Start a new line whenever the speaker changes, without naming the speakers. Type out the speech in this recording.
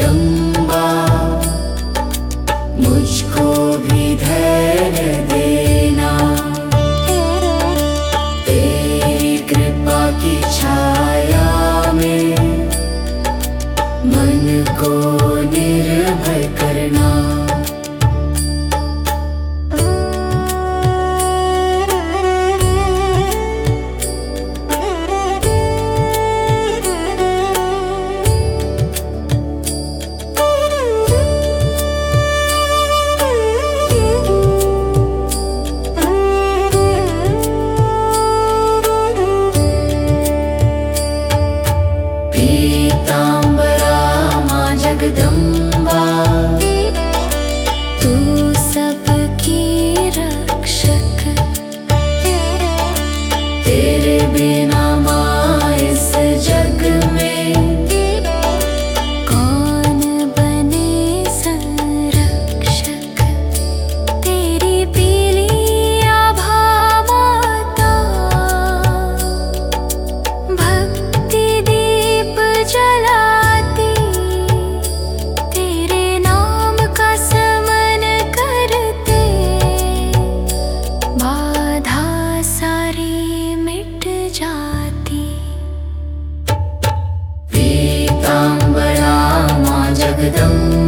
जगदम्बा, मुझको भी धैर्य देना। तेरी कृपा की छाया में मन को निर्भय करना। पीतांबरा माँ जगदम्बा,
तू सबकी रक्षक।
तेरे बिना माँ इस जग में
कौन बने संरक्षक। तेरी पीली आभा माता, भक्ति दीप जलाती। तेरे नाम का समन करते, बाधा सारी मिट जाती।
पीतांबरा माँ जगदम्बा,